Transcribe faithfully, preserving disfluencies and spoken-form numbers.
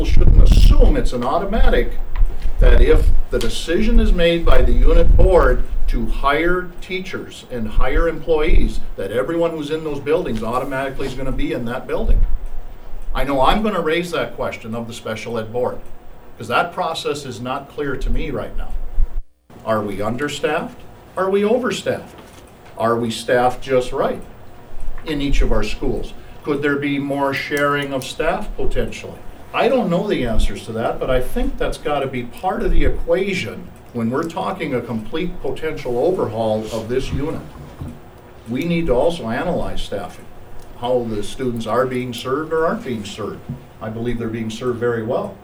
shouldn't assume it's an automatic that if the decision is made by the unit board to hire teachers and hire employees, that everyone who's in those buildings automatically is going to be in that building. I know I'm going to raise that question of the special ed board, because that process is not clear to me right now. Are we understaffed? Are we overstaffed? Are we staffed just right in each of our schools? Could there be more sharing of staff potentially? I don't know the answers to that, but I think that's got to be part of the equation when we're talking a complete potential overhaul of this unit. We need to also analyze staffing, how the students are being served or aren't being served. I believe they're being served very well.